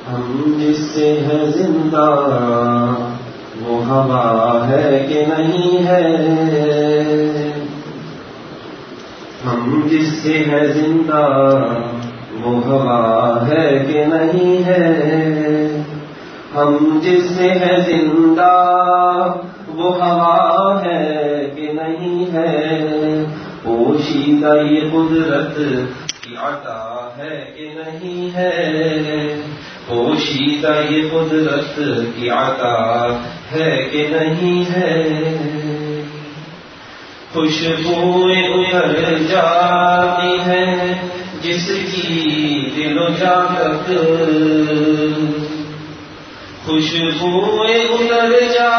ہم جس سے ہے زندہ وہ ہوا ہے کہ نہیں ہے، ہم جس سے ہے زندہ وہ ہوا ہے کہ نہیں ہے، ہم جس سے ہے زندہ وہ ہوا ہے کہ نہیں ہے، پوشیدہ یہ قدرت کی عطا ہے کہ نہیں ہے، پوشیدہ یہ قدرت کی عطا ہے کہ نہیں ہے، خوشبوئیں اتر جاتی ہیں جس کی دل و جان تک، خوشبوئیں اتر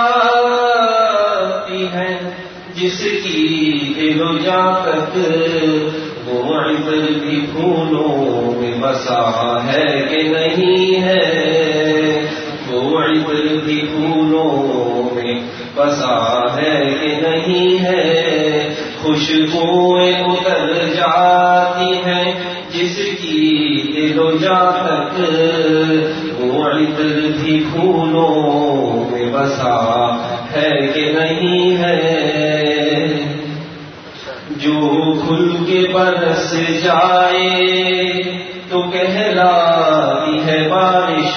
جاتی ہیں جس کی دل و جان تک، وہ عطر بھی پھولوں میں بسا ہے کہ نہیں ہے، وہ عطر بھی پھولوں میں بسا ہے کہ نہیں ہے، خوشبوئیں اتر جاتی ہیں جس کی دل و جان تک، وہ عطر بھی پھولوں میں بسا ہے کہ نہیں ہے، جو کھل کے برس جائے تو کہلاتی ہے بارش،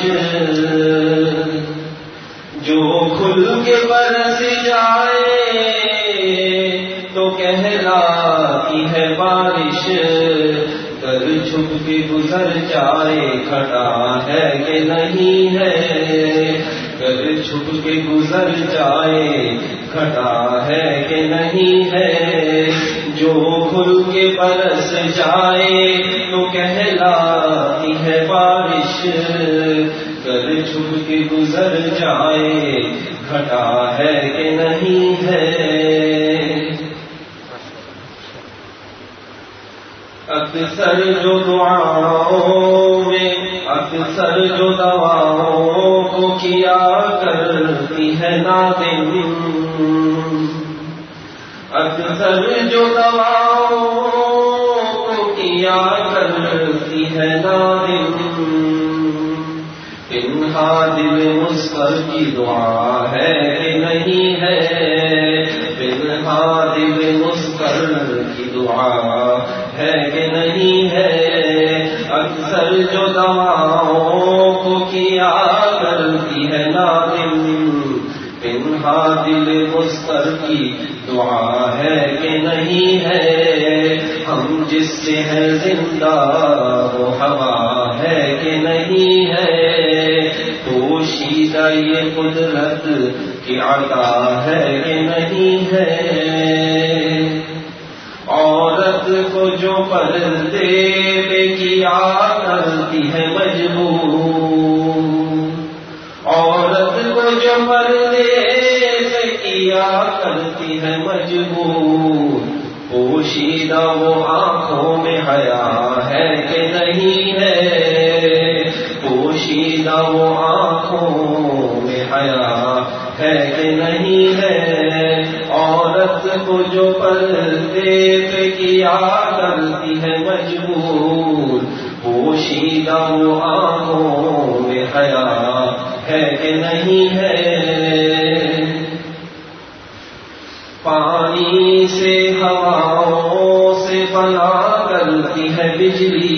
جو کھل کے برس جائے تو کہلاتی ہے بارش، گر چھپ کے گزر جائے کھٹا ہے کہ نہیں ہے، گر چھپ کے گزر جائے کھٹا ہے کہ نہیں ہے، جو کھل کے برس جائے تو کہلاتی ہے بارش، گر چھپ کے گزر جائے کھٹا ہے کہ نہیں ہے، اکثر جو دعاؤں میں اکثر جو دعاؤں کو کیا کرتی ہے نادم، اکثر جو دعاؤں کو کیا کرتی ہے نادم، تنہا دل مسکر کی دعا ہے کہ نہیں ہے، تنہا دل مسکر کی دعا ہے کہ نہیں ہے، اکثر جو دعاؤں کو کیا کرتی ہے نادم، تنہا دل مسکر کی دعا ہے کہ نہیں ہے، ہم جس سے ہے زندہ وہ ہوا ہے کہ نہیں ہے، پوشیدہ یہ قدرت کی عطا ہے کہ نہیں ہے، عورت کو جو پردے پہ کیا کرتی ہے مجبور، عورت کو جو پردے پہ کیا کرتی ہے مجبور، پوشیدہ وہ آنکھوں میں حیا ہے کہ نہیں ہے، پوشیدہ وہ آنکھوں میں حیا ہے کہ نہیں ہے، عورت کو جو پردے پہ کیا کرتی ہے مجبور، پوشیدہ وہ آنکھوں میں حیا ہے کہ نہیں ہے، پانی سے ہواؤں سے بنا کرتی ہے بجلی،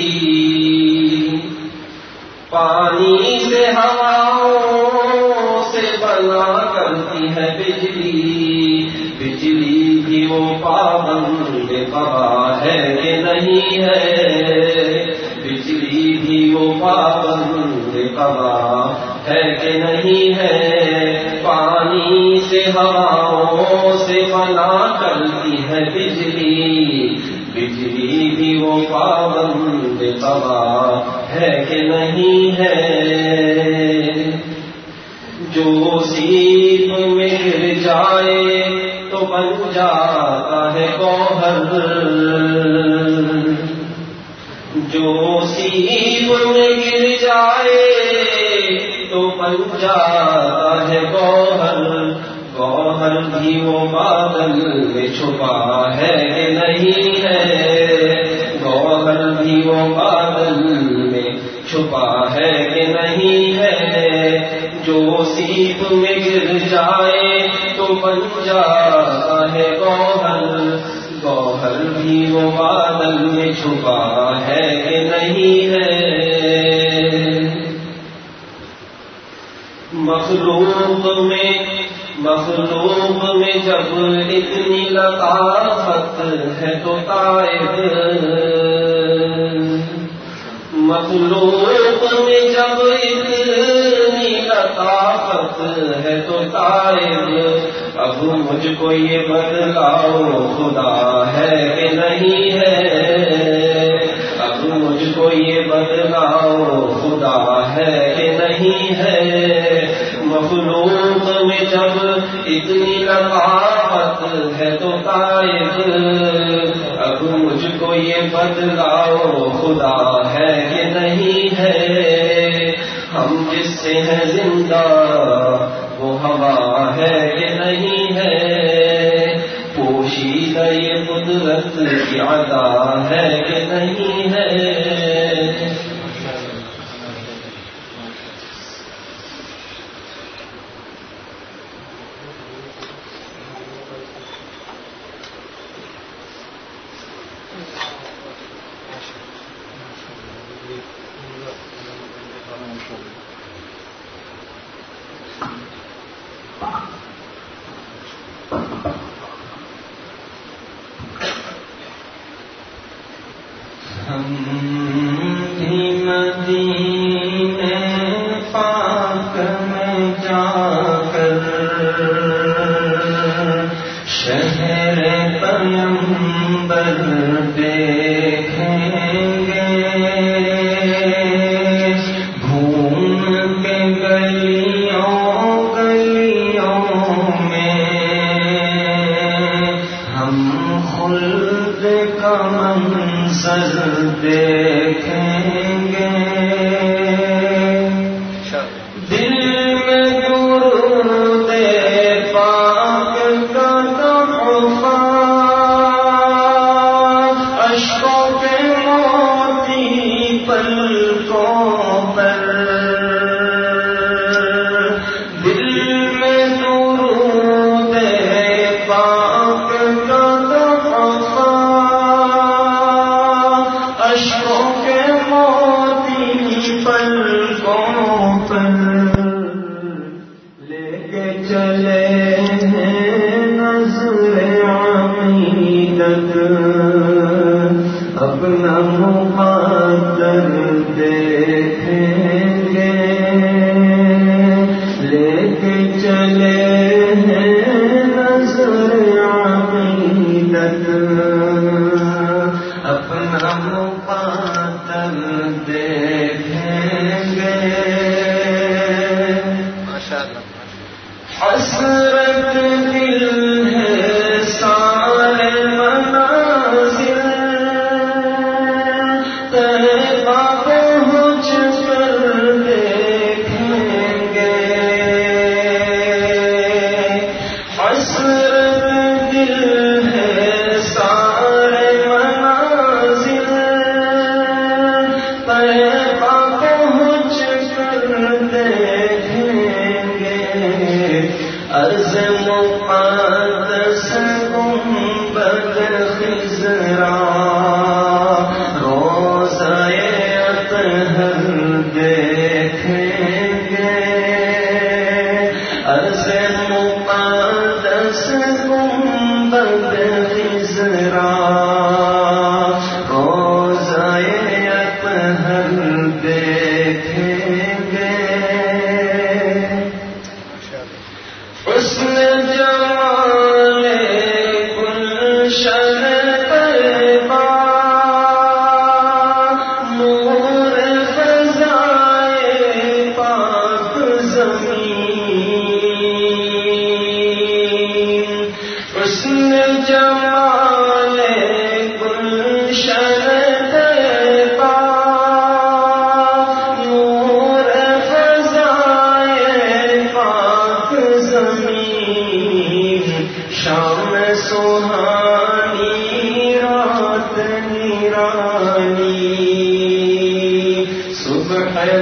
پانی سے ہواؤں سے بنا کرتی ہے بجلی، بجلی بھی وہ پابند قضا ہے کہ نہیں ہے، بجلی بھی وہ پابند قضا ہے کہ نہیں ہے، پانی سے ہواؤں سے بنا کرتی ہے بجلی، بجلی بھی وہ پابند قضا ہے کہ نہیں ہے، جو سیب میں گر جائے تو بن جاتا ہے گوہر، جو سیب میں گر جائے تو بن جاتا ہے گوہر، گوہر بھی وہ بادل میں چھپا ہے کہ نہیں ہے، گوہر بھی وہ بادل میں چھپا ہے کہ نہیں ہے، جو سیپ میں گر جائے تو بن جاتا ہے گوہر، گوہر بھی وہ بادل میں چھپا ہے کہ نہیں ہے۔ مخلوق میں جب اتنی لطافت ہے تو طائب، مخلوق میں جب اتنی لطافت ہے تو طائب، اب مجھ کو یہ بتلاؤ خدا ہے کہ نہیں ہے، اب مجھ کو یہ بتلاؤ خدا ہے کہ نہیں ہے۔ مخلوق میں جب اتنی لطافت ہے تو طائب، اب مجھ کو یہ بتلاؤ خدا ہے کہ نہیں ہے۔ ہم جس سے ہیں زندہ وہ ہوا ہے کہ نہیں ہے، پوشیدہ یہ قدرت کی عطا ہے کہ نہیں ہے۔ مدینے پاک میں جا کر شہر پیمبر دیکھیں گے، گھوم کے گلیوں گلیوں میں ہم خلد کا منظر دیکھیں گے۔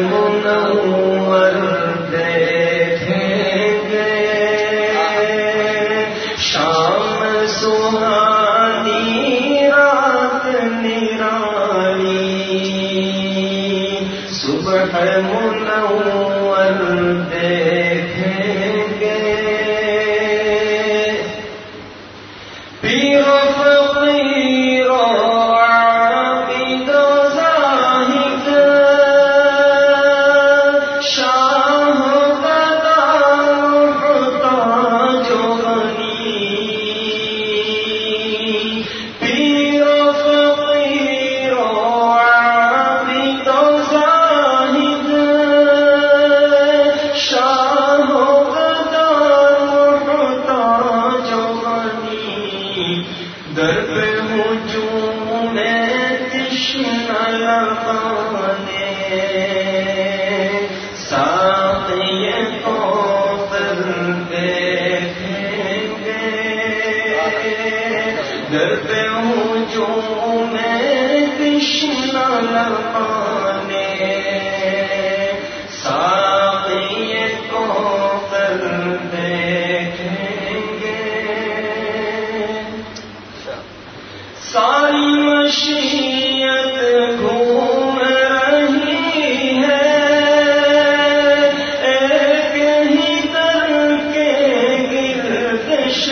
منور دیکھیں گے، شام سہانی رات نرالی، صبح منور دیکھیں گے، پیر و فقیر و عابد و زاہد، شاہ و گدا محتاج و غنی، پیر و فقیر و عابد و زاہد، شاہ و گدا محتاج و غنی، در پہ ہجوم تشنہ لبانے، ساقی کوثر دیکھیں گے، در پہ ہجوم تشنہ لبانے، ساقی کوثر دیکھیں گے، ساری مشیت گھوم رہی ہے، ایک ہی در کے گرد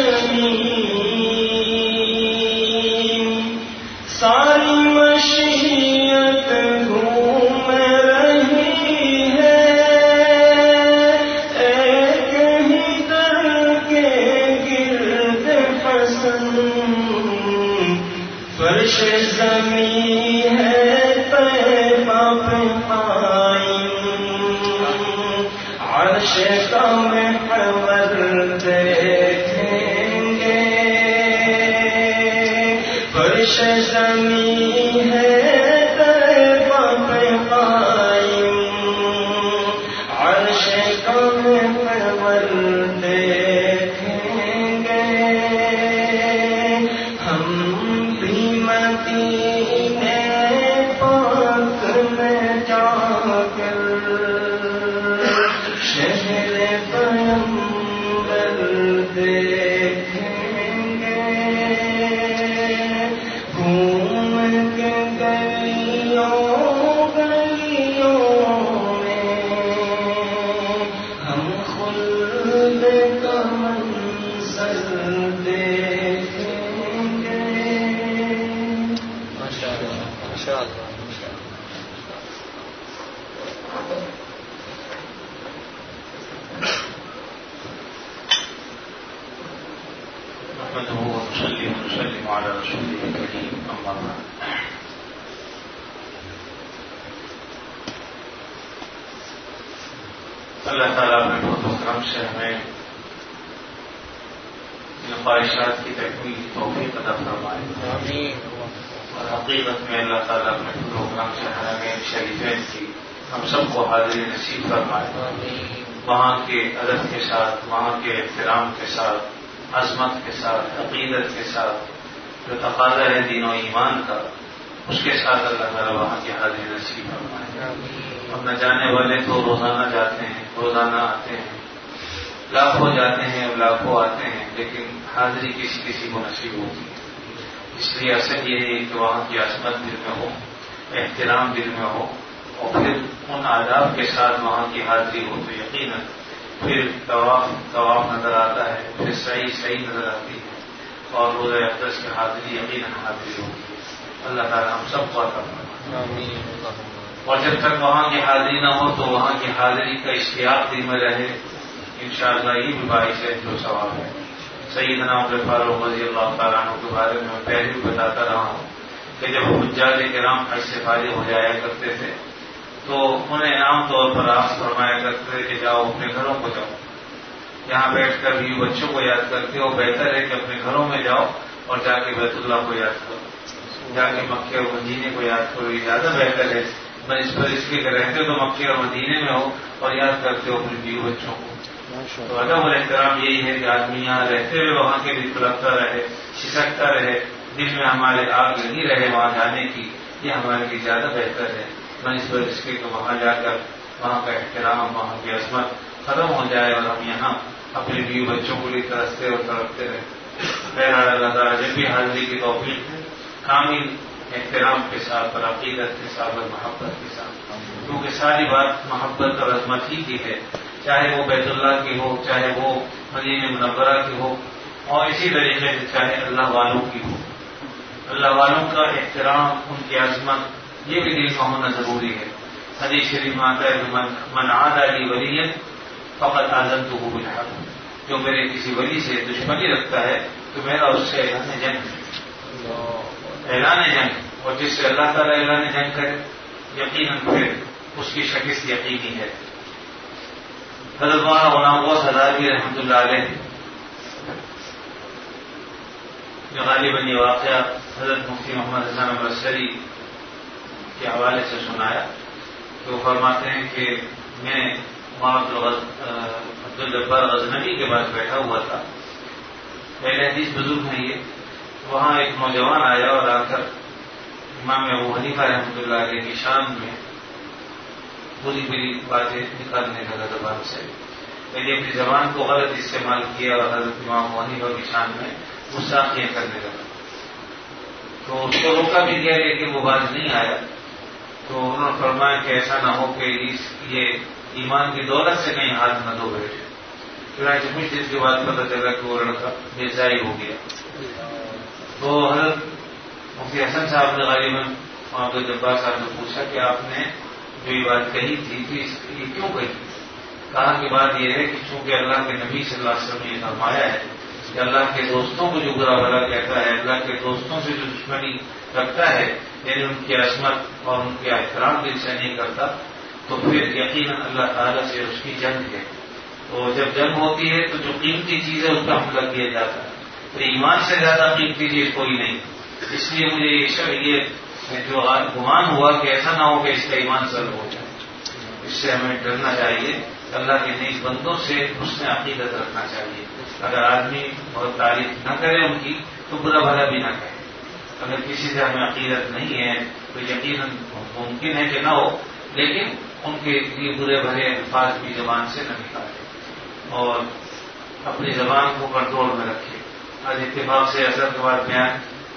شمیم، ساری مشیت گھوم رہی ہے، ایک ہی در کے گرد حسن، فرش زمین ہے طیبہ پہ قائم، عرش کا محور دیکھیں گے، فرش زمین ہے طیبہ پہ قائم، عرش کا محور دیکھیں گے، ہم بھی مدینے پاک میں جا کر شہر پیغمبر دیکھیں گے، گھوم کے گلیوں گلیوں میں ہم خلد کا منظر دیکھیں گے۔ نحمده ونصلي ونسلم على رسوله الكريم، أما بعد۔ اللہ تعالیٰ اپنے فضل و کرم سے ہمیں ان خواہشات کی تکمیل کی توفیق عطا فرمائے، اور حقیقت میں اللہ تعالیٰ اپنے فضل و کرم سے ہمیں شریفین کی ہم سب کو حاضری نصیب فرمائے، وہاں کے ادب کے ساتھ، وہاں کے احترام کے ساتھ، عظمت کے ساتھ، عقیدت کے ساتھ، جو تقاضا ہے دین و ایمان کا، اس کے ساتھ اللہ تعالیٰ وہاں کی حاضری نصیب فرمائے۔ اب نہ جانے والے تو روزانہ جاتے ہیں، روزانہ آتے ہیں، لاکھوں جاتے ہیں اور لاکھوں آتے ہیں، لیکن حاضری کسی کسی کو نصیب ہوتی ہے۔ اس لیے اصل یہ ہے کہ وہاں کی عظمت دل میں ہو، احترام دل میں ہو، اور پھر ان آداب کے ساتھ وہاں کی حاضری ہو تو یقیناً پھر طواف نظر آتا ہے، پھر صحیح نظر آتی ہے، اور روزہ اقدس کی حاضری یقیناً حاضری ہوتی ہے۔ اللہ تعالیٰ ہم سب کو عطا فرمائے۔ اور جب تک وہاں کی حاضری نہ ہو تو وہاں کی حاضری کا اشتیاق دل میں رہے، انشاءاللہ یہ بھی باعث ہے جو ثواب ہے۔ سیدنا عمر فاروق رضی اللہ تعالیٰ عنہ کے بارے میں پہلے بھی بتاتا رہا ہوں کہ جب حجاج کرام حج سے فارغ ہو جایا کرتے تھے تو انہیں عام طور پر آپ فرمایا کرتے تھے کہ جاؤ اپنے گھروں کو جاؤ، یہاں بیٹھ کر بھی بچوں کو یاد کرتے ہو، بہتر ہے کہ اپنے گھروں میں جاؤ اور جا کے بیت اللہ کو یاد کرو، جا کے مکے اور مدینے کو یاد کرو، یہ زیادہ بہتر ہے بنسبت اس کے کہ رہتے تو مکے اور مدینے میں ہو اور یاد کرتے ہو اپنے بیوی بچوں کو۔ تو ادب اور احترام یہی ہے کہ آدمی یہاں رہتے ہوئے وہاں کے دل پلکتا رہے، چھسکتا رہے، دل میں ہمارے آگ لگی رہے وہاں جانے کی، یہ ہمارے لیے زیادہ بہتر ہے بنسبت اس کے کہ وہاں جا کر وہاں کا احترام، وہاں کی عظمت ختم ہو جائے اور ہم یہاں اپنے بیوی بچوں کو لے ترستے اور تڑپتے رہے. بہرحال اللہ تعالیٰ جب بھی حاضری کی توفیق ہے کامل احترام کے ساتھ اور عقیدت کے ساتھ اور محبت کے ساتھ، کیونکہ ساری بات محبت اور عظمت ہی کی ہے، چاہے وہ بیت اللہ کی ہو، چاہے وہ مدینہ منورہ کی ہو، اور اسی طریقے سے چاہے اللہ والوں کی ہو. اللہ والوں کا احترام، ان کی عظمت، یہ بھی دل کا ہونا ضروری ہے. حدیث شریف میں آتا ہے من عادى لي وليا فقد آذنته بالحرب، جو میرے کسی ولی سے دشمنی رکھتا ہے تو میرا اس سے اعلان جنگ، اور جس سے اللہ تعالیٰ اعلان جنگ کرے یقیناً پھر اس کی شکست یقینی ہے. حضرت مولانا غلام غوث ہزاروی رحمۃ اللہ علیہ جو غالباً یہ واقعہ حضرت مفتی محمد حسن امرتسری کے حوالے سے سنایا، تو فرماتے ہیں کہ میں عبدالجبار غزنوی کے پاس بیٹھا ہوا تھا، پہلے حدیث بزرگ ہیں یہ. وہاں ایک نوجوان آیا اور آ کر امام ابو حنیفہ رحمۃ اللہ علیہ کی شان میں بری بری باتیں نکالنے لگا زبان سے، یعنی اپنی زبان کو غلط استعمال کیا اور حضرت امام ابو حنیفہ کی شان میں گستاخیاں کرنے لگا. تو اس کو روکا بھی گیا لیکن وہ باز نہیں آیا. تو انہوں نے فرمایا کہ ایسا نہ ہو کہ یہ ایمان کی دولت سے کہیں ہاتھ نہ دھو بیٹھے. چنانچہ کچھ دن کے بعد پتہ چلا کہ وہ لڑکا بیزائی ہو گیا. تو حضرت مفتی حسن صاحب نے غالباً عبدالجبار صاحب نے پوچھا کہ آپ نے جو یہ بات کہی تھی کہ یہ کیوں کہی؟ کہا کہ بات یہ ہے کہ چونکہ اللہ کے نبی صلی اللہ علیہ وسلم نے یہ فرمایا ہے کہ اللہ کے دوستوں کو جو برا بھلا کہتا ہے، اللہ کے دوستوں سے جو دشمنی رکھتا ہے، یعنی ان کی عظمت اور ان کے احترام دل سے نہیں کرتا، تو پھر یقیناً اللہ تعالیٰ سے اس کی جنگ ہے. تو جب جنگ ہوتی ہے تو جو قیمتی چیز ہے اس کا حملہ کیا جاتا ہے. تو ایمان سے زیادہ قیمتی چیز کوئی نہیں. اس لیے مجھے یہ جو گمان ہوا کہ ایسا نہ ہو کہ اس کا ایمان سلب ہو جائے، اس سے ہمیں ڈرنا چاہیے. اللہ کے نیک بندوں سے حسن عقیدت رکھنا چاہیے. اگر آدمی بہت تعریف نہ کرے ان کی تو برا بھلا بھی نہ کہے. اگر کسی سے ہمیں عقیدت نہیں ہے تو یقیناً ممکن ہے کہ نہ ہو، لیکن ان کے لیے برے بھلے الفاظ بھی زبان سے نہ نکالے اور اپنی زبان کو کنٹرول میں رکھے. آج اتفاق سے اثر کے بعد بیان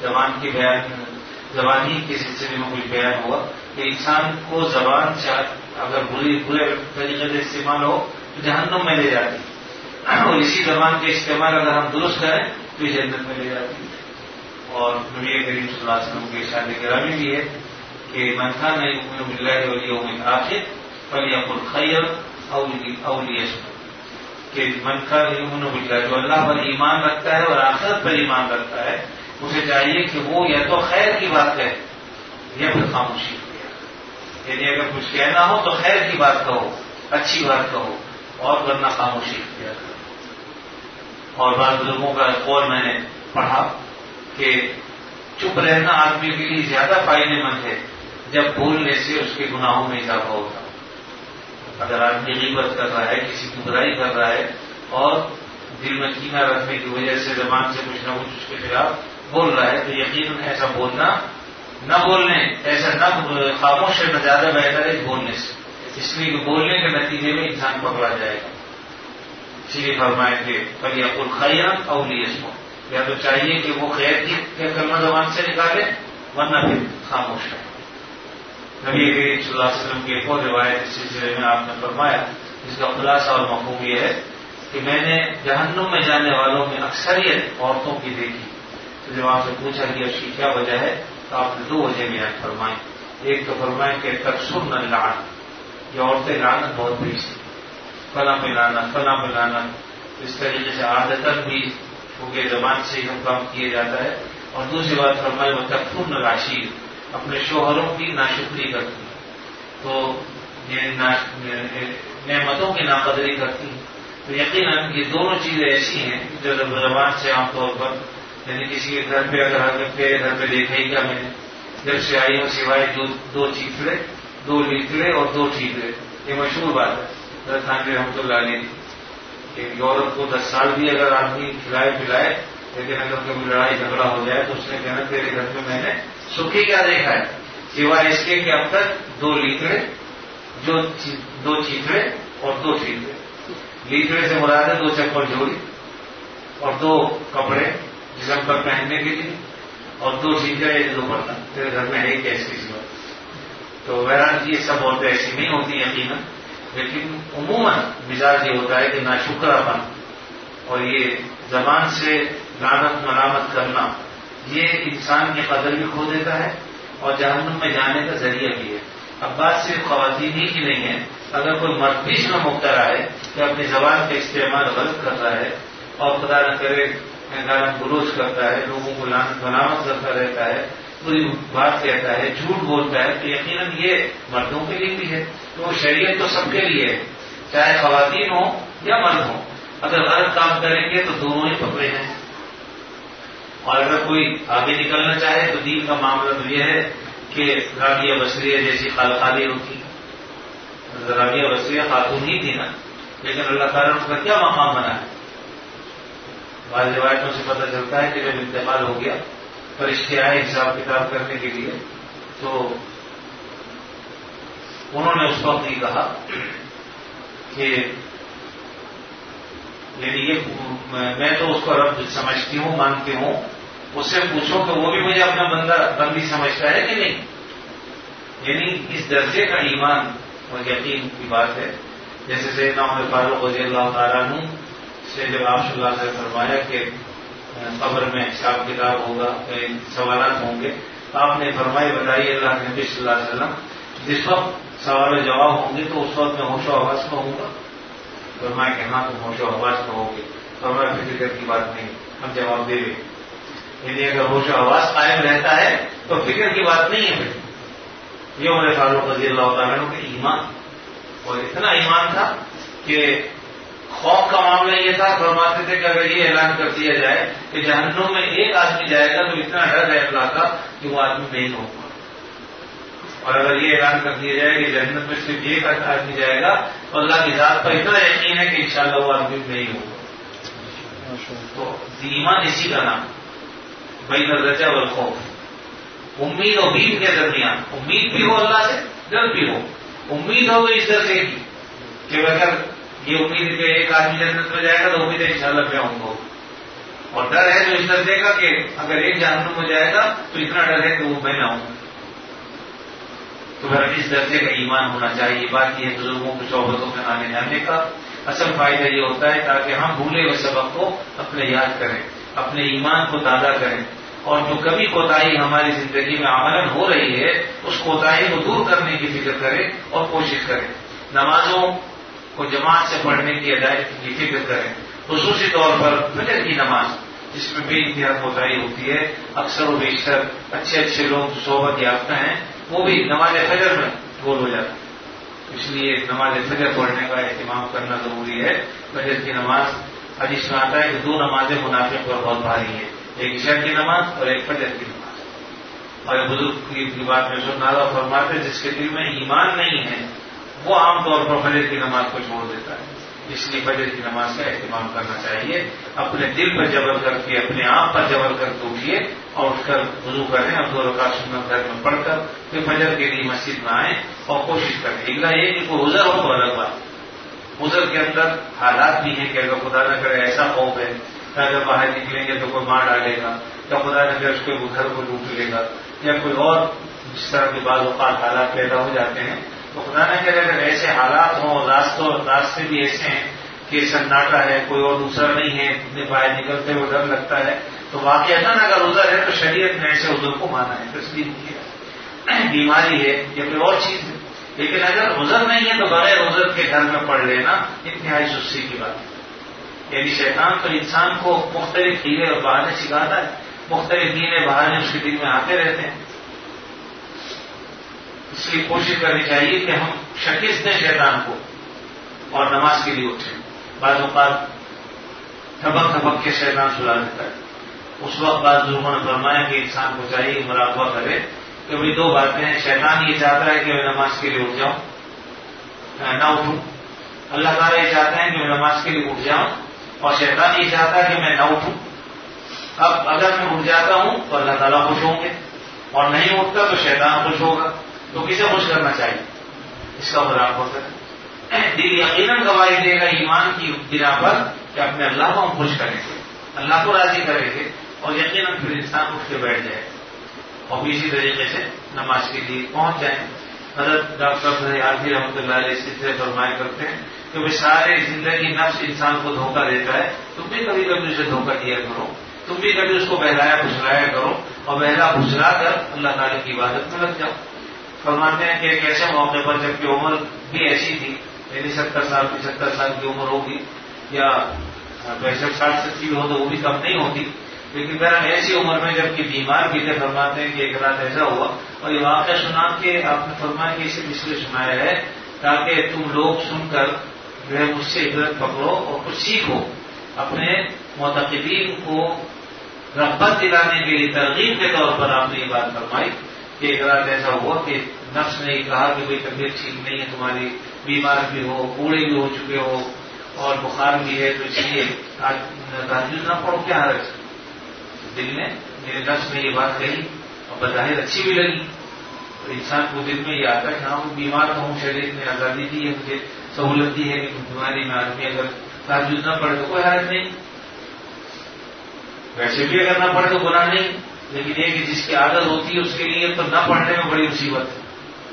زبانی کے سلسلے میں کچھ بیان ہوا کہ انسان کو زبان سے اگر برے طریقے سے استعمال ہو تو جہنم میں لے جاتی، اور اسی زبان کے استعمال اگر ہم درست کریں تو یہ جنت میں لے جاتی. اور نبی کریم صلی اللہ علیہ وسلم کے ارشاد گرامی بھی ہے کہ من کان یؤمن باللہ والیوم الآخر فلیقل خیرا او لیصمت، کہ من کان یؤمن باللہ، جو اللہ پر ایمان رکھتا ہے اور آخرت پر ایمان رکھتا ہے، اسے چاہیے کہ وہ یا تو خیر کی بات کہے یا پھر خاموشی کرے. یعنی اگر کچھ کہنا ہو تو خیر کی بات کہو، اچھی بات کہو، اور ورنہ خاموشی کیا کرو. اور بعض بزرگوں کا قول میں نے پڑھا کہ چپ رہنا آدمی کے لیے زیادہ فائدے مند ہے جب بولنے سے اس کے گناہوں میں اضافہ ہوتا. اگر آدمی غیبت کر رہا ہے، کسی کی برائی کر رہا ہے اور دل میں کینہ رکھنے کی وجہ سے زبان سے کچھ نہ کچھ اس کے خلاف بول رہا ہے، تو یقیناً ایسا بولنا نہ بولنے، ایسا نہ خاموش رہنا زیادہ بہتر ہے بولنے سے. اس لیے کہ بولنے کے نتیجے میں انسان پکڑا جائے گا. اسی لیے فرمائیں کہ فلیقل خیرا او لیصمت، یا تو چاہیے کہ وہ خیر کی کلمہ زبان سے نکالے ورنہ پھر خاموش رہے. نبی کریم صلی اللہ علیہ وسلم کی ایک اور روایت اس سلسلے میں آپ نے فرمایا، جس کا خلاصہ اور مفہوم یہ ہے کہ میں نے جہنم میں جانے والوں میں اکثریت عورتوں کی دیکھی. تو جب آپ سے پوچھا کہ اس کی کیا وجہ ہے تو آپ نے 2 وجہ بیان فرمائیں. ایک تو فرمائیں کہ تکسرن اللعن، یہ عورتیں لعنت بہت بھیجتی، فلاں پہ لعنت، فلاں پہ لعنت. اس طریقے سے عادتاً بھی کیونکہ زبان سے ہی ہم کام کیا جاتا ہے. اور دوسری بات فرمائی وہ تکفرن العشیر، اپنے شوہروں کی ناشکری کرتی، تو نعمتوں کی ناقدری کرتی. تو یقیناً یہ دونوں چیزیں ایسی ہیں جو زبان سے عام طور پر، یعنی کسی کے گھر پہ اگر میرے گھر پہ دیکھا ہی کیا میں نے، جب سے آئی ہوں سوائے 2 چیتڑے، 2 لیتڑے اور 2 ٹھیکڑے. یہ مشہور بات ہے حضرت تھانوی رحمۃ اللہ علیہ کہ عورت کو 10 سال بھی اگر آدمی کھلائے پلائے، لیکن اگر کبھی لڑائی جھگڑا ہو جائے تو اس نے کہنا تیرے گھر میں نے سکھی کیا دیکھا ہے سوائے اس کے کہ اب تک 2 لیتڑے، جو 2 چیتڑے اور 2 چیتڑے. لیتڑے سے مراد ہے 2 چپل جوڑی اور 2 کپڑے جسم پر پہننے کے لیے اور 2 چیتڑے 2 برتن. تیرے گھر میں ہے کیسے کسی بات. تو بہرحال یہ سب عورتیں ایسی نہیں ہوتی یقیناً، لیکن عموماً مزاج یہ ہوتا ہے کہ ناشکراپن اور یہ زبان سے لعنت ملامت کرنا یہ انسان کی قدر بھی کھو دیتا ہے اور جہنم میں جانے کا ذریعہ بھی ہے. اب بات صرف خواتین ہی کی نہیں ہے، اگر کوئی مرد بھی اس میں مبتلا ہے کہ اپنی زبان کا استعمال غلط کرتا ہے اور خدا نہ کرے گالیاں گلوچ کرتا ہے، لوگوں کو لعنت ملامت کرتا رہتا ہے، بری بات کہتا ہے، جھوٹ بولتا ہے، تو یقیناً یہ مردوں کے لیے بھی ہے. تو شریعت تو سب کے لیے ہے، چاہے خواتین ہوں یا مرد ہوں. اگر غلط کام کریں گے تو دونوں ہی پکڑے ہیں. اور اگر کوئی آگے نکلنا چاہے تو دین کا معاملہ تو یہ ہے کہ رابعہ بصریہ جیسی خالقادی ہوتی. رابعہ بصریہ خاتون ہی تھی نا، لیکن اللہ تعالیٰ نے اس کا کیا مقام بنا ہے. بعض روایتوں سے پتہ چلتا ہے کہ جب انتقال ہو گیا فرشتے آئے حساب کتاب کرنے کے لیے تو انہوں نے اس وقت یہ کہا کہ یعنی یہ میں تو اس کو رب سمجھتی ہوں مانتی ہوں، اس سے پوچھو کہ وہ بھی مجھے اپنا بندی سمجھتا ہے کہ نہیں. یعنی اس درجے کا ایمان اور یقین کی بات ہے. جیسے سیدنا عمر فاروق رضی اللہ تعالیٰ عنہ سے جب آپ صلی اللہ علیہ وسلم نے فرمایا کہ قبر میں حساب کتاب ہوگا، سوالات ہوں گے، تو آپ نے فرمایا بتائیے اللہ کے نبی صلی اللہ علیہ وسلم جس وقت سوال و جواب ہوں گے تو اس وقت میں ہوش و حواس میں ہوں گا. فرمایا کہ ہاں تم ہوش و حواس میں ہوگے. فرمایا فکر کی بات نہیں، ہم جواب دے دیں. یعنی اگر ہوش و حواس قائم رہتا ہے تو فکر کی بات نہیں ہے. پھر یہ عمر فاروق رضی اللہ تعالیٰ عنہ کا ایمان، اور اتنا ایمان تھا کہ خوف کا معاملہ یہ تھا، فرماتے تھے کہ اگر یہ اعلان کر دیا جائے کہ جہنم میں ایک آدمی جائے گا تو اتنا ڈر ہے اللہ کا کہ وہ آدمی نہیں ہوگا، اور اگر یہ اعلان کر دیا جائے کہ جہنم میں صرف ایک آدمی جائے گا تو اللہ کی ذات پر اتنا یقین ہے کہ انشاءاللہ وہ آدمی نہیں ہوگا. تو ایمان اسی کا نام بین الرجا والخوف. امید اور بیم کے درمیان، امید بھی ہو اللہ سے، ڈر بھی ہو. امید ہو اس درجے کی کہ اگر یہ امید کہ ایک آدمی جنت میں جائے گا تو امید ہے انشاءاللہ میں آؤں گا، اور ڈر ہے تو اس درجے کا کہ اگر ایک جہنم میں جائے گا تو اتنا ڈر ہے کہ وہ میں نہ ہوں. تو پھر اس درجے کا ایمان ہونا چاہیے. بات یہ بزرگوں کی صحبتوں میں آنے جانے کا اصل فائدہ یہ ہوتا ہے تاکہ ہم بھولے ہوئے سبق کو اپنے یاد کریں، اپنے ایمان کو تازہ کریں، اور جو کبھی کوتاہی ہماری زندگی میں عملاً ہو رہی ہے اس کوتاہی کو دور کرنے کی فکر کریں اور کوشش کریں. نمازوں کو جماعت سے پڑھنے کی ادائیگی کی فکر کریں، خصوصی طور پر فجر کی نماز جس میں بے انتہا کوتاہی ہوتی ہے. اکثر و بیشتر اچھے لوگ صحبت یافتہ ہیں وہ بھی نماز فجر میں گول ہو جاتے ہیں. اس لیے نماز فجر پڑھنے کا اہتمام کرنا ضروری ہے. فجر کی نماز حدیث میں آتا ہے کہ 2 نمازیں منافق پر بہت بھاری ہیں، ایک عشاء کی نماز اور ایک فجر کی نماز. اور بزرگ کی بات میں سننا فرماتے جس کے دل میں ایمان نہیں ہے وہ عام طور پر فجر کی نماز کو چھوڑ دیتا ہے. اس لیے فجر کی نماز کا اہتمام کرنا چاہیے. اپنے دل پر جبر کر کے، اپنے آپ پر جبر کر کے اٹھیے اور اٹھ کر وضو کریں اور 2 رکعت سنت گھر میں پڑھ کر پھر فجر کے لیے مسجد میں آئیں اور کوشش کریں. اگلا یہ کہ کوئی عذر ہو تو الگ بات. عذر کے اندر حالات بھی ہیں کہ اگر خدا نہ کرے ایسا خوف ہے کہ اگر باہر نکلیں گے تو کوئی مار ڈالے گا، یا خدا نہ کرے اس کے گھر کو لوٹ لے گا، یا کوئی اور جس طرح کے بعض اوقات حالات پیدا ہو جاتے ہیں. تو خدا نہ کرے اگر ایسے حالات ہوں، راستے بھی ایسے ہیں کہ سناٹا ہے، کوئی اور دوسرا نہیں ہے، اتنے باہر نکلتے ہوئے ڈر لگتا ہے، تو واقعات اگر عذر ہے تو شریعت نے ایسے عذر کو مانا ہے، تسلیم کیا. بیماری ہے یا کوئی اور چیز ہے، لیکن اگر عذر نہیں ہے تو بغیر عذر کے گھر میں پڑھ لینا انتہائی سستی کی بات ہے. یعنی شیطان تو انسان کو مختلف ہیلے اور بہانے سکھاتا ہے، مختلف ہیلے بہانے اس کے دل میں آتے رہتے ہیں. اس لیے کوشش کرنی چاہیے کہ ہم شکست دیں شیطان کو اور نماز کے لیے اٹھیں. بعض اوقات تھبک کے شیطان سلا دیتا ہے. اس وقت بعض لوگوں نے فرمایا کہ انسان کو چاہیے مراقبہ کرے کہ بھائی 2 باتیں ہیں. شیطان یہ چاہتا ہے کہ میں نماز کے لیے اٹھ جاؤں، نہ اٹھوں. اللہ تعالیٰ یہ چاہتے ہیں کہ میں نماز کے لیے اٹھ جاؤں، اور شیطان یہ چاہتا ہے کہ میں نہ اٹھوں. اب اگر میں اٹھ جاتا ہوں تو اللہ تعالیٰ خوش ہوں گے، اور نہیں اٹھتا تو شیطان خوش ہوگا. تو کسے خوش کرنا چاہیے؟ اس کا مراقبہ کریں. دل یقیناً گواہی دے گا ایمان کی بنا پر کہ اپنے اللہ کو ہم خوش کریں گے, اللہ کو راضی کریں گے, اور یقیناً پھر انسان اٹھ کے بیٹھ جائے اور اسی طریقے سے نماز کے لیے پہنچ جائیں. حضرت ڈاکٹر عارفی رحمۃ اللہ علیہ اس سے فرمایا کرتے ہیں کہ وہ سارے زندگی نفس انسان کو دھوکہ دیتا ہے, تم بھی کبھی کبھی اسے دھوکہ دیا کرو, تم بھی کبھی اس کو بہلایا پھسلایا کرو, اور بہلا پھسلا کر اللہ تعالیٰ کی عبادت میں لگ جاؤ. فرماتے ہیں کہ ایک ایسے موقع پر جب کہ عمر بھی ایسی تھی, یعنی 70 سال 75 سال کی عمر ہوگی یا 65 60 بھی ہو تو وہ بھی کم نہیں ہوتی, لیکن بہرحال ایسی عمر میں جب کہ بیمار بھی تھے. فرماتے ہیں کہ ایک رات ایسا ہوا, اور یہ واقعہ سنا کے آپ نے فرمایا کہ اسے اس لیے سنایا ہے تاکہ تم لوگ سن کر جو ہے مجھ سے عبرت پکڑو اور کچھ سیکھو. اپنے معتقدین کو رغبت دلانے کے لیے ترغیب کے طور پر آپ نے یہ بات فرمائی کہ ایک رات ایسا ہوا کہ نفس نے یہ کہا کہ بھائی طبیعت ٹھیک نہیں ہے تمہاری, بیمار بھی ہو, بوڑھے بھی ہو چکے ہو, اور بخار بھی ہے, تو اس لیے آج تہجد نہ پڑھو, کیا حرج. دل میں میرے نفس نے یہ بات کہی اور بظاہر اچھی بھی لگی, تو انسان کو دل میں یہ آتا ہے کہ ہاں بیمار ہوں, شریعت نے آزادی دی ہے, مجھے سہولت دی ہے کہ بیماری میں آدمی اگر تہجد نہ پڑھے تو کوئی حرج نہیں, ویسے بھی اگر نہ پڑھے تو گناہ نہیں, لیکن یہ کہ جس کی عادت ہوتی ہے اس کے لیے تو نہ پڑھنے میں بڑی مصیبت ہے.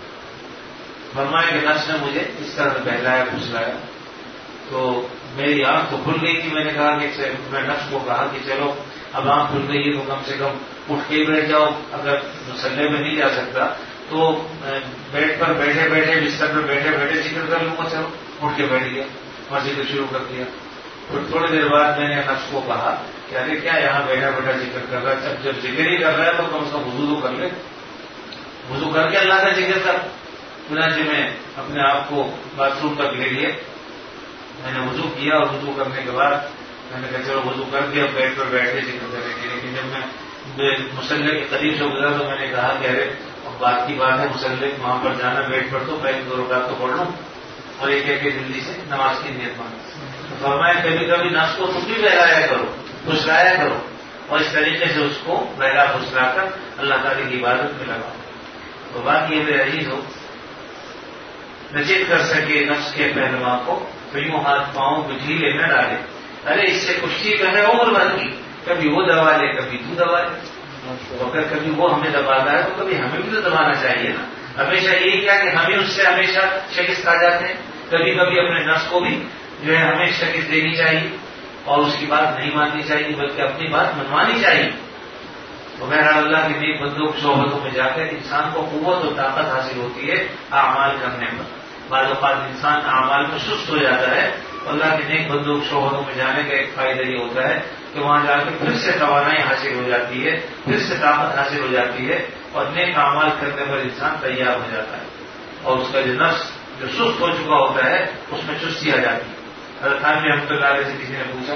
فرمایا کہ نفس نے مجھے اس طرح بہلایا پھسلایا تو میری آنکھ تو کھل گئی تھی. میں نے کہا کہ میں نفس کو کہا کہ چلو اب آنکھ کھل گئی ہے تو کم سے کم اٹھ کے بیٹھ جاؤ, اگر مسلح میں نہیں جا سکتا تو بیڈ پر بیٹھے بیٹھے بستر پر بیٹھے بیٹھے ذکر کر لوں گا. چلو اٹھ کے بیٹھ گیا اور ذکر شروع کر دیا. پھر تھوڑی دیر بعد میں نے نفس کو کہا کہ ارے کیا یہاں بیٹھا بیٹھا ذکر کر رہا ہے, جب ذکر ہی کر رہا ہے تو کم سے کم وضو تو کر لے, وضو کر کے اللہ کا ذکر کر. چنانچہ میں اپنے آپ کو باتھ روم تک لے لیے, میں نے وضو کیا اور وضو کرنے کے بعد میں نے کہا چلو وضو کر کے اب بیڈ پر بیٹھ کے ذکر کریں گے. لیکن جب میں مسلح کے قریب سے گزرا تو میں نے کہا کہ ارے اب بات کی بات ہے مسلح وہاں پر جانا, بیڈ پر تو پہلے 2 رکعت تو پڑھ لوں اور ایک ایک جلدی سے نماز کی نیت مانگ. فرمایا کبھی کبھی نفس کو تم بھی بہلایا کرو, پھسلایا کرو, اور اس طریقے سے اس کو بہلا پھسلا کر اللہ تعالی کی عبادت میں لگاؤ. تو بات یہ میرے عزیز ہو, نچیت کر سکے نفس کے پہلوان کو تو یوں ہاتھ پاؤں کو ڈھیلے نہ ڈالے. ارے اس سے کشتی کرے عمر بھر کی, کبھی وہ دبا لے کبھی تو دبا لے. اگر کبھی وہ ہمیں دباتا ہے تو کبھی ہمیں بھی تو دبانا چاہیے نا. ہمیشہ یہی کیا کہ ہمیں اس سے ہمیشہ شکست کھا جاتے ہیں. کبھی کبھی اپنے نفس کو بھی جو ہے ہمیں شکست دینی چاہیے اور اس کی بات نہیں ماننی چاہیے بلکہ اپنی بات منوانی چاہیے. تو بہرحال اللہ کے نیک بندوں کی صحبتوں میں جا کر انسان کو قوت و طاقت حاصل ہوتی ہے اعمال کرنے پر. بعض اوقات انسان اعمال میں سست ہو جاتا ہے, اللہ کے نیک بندوں کی صحبتوں میں جانے کا ایک فائدہ یہ ہوتا ہے کہ وہاں جا کے پھر سے توانائی حاصل ہو جاتی ہے, پھر سے طاقت حاصل ہو جاتی ہے اور نیک اعمال کرنے پر انسان تیار ہو جاتا ہے, اور اس کا جو نفس جو سست ہو چکا ہوتا ہے اس میں چستی آ جاتی ہے. حضرت خانوی رحمۃ اللہ علیہ سے کسی نے پوچھا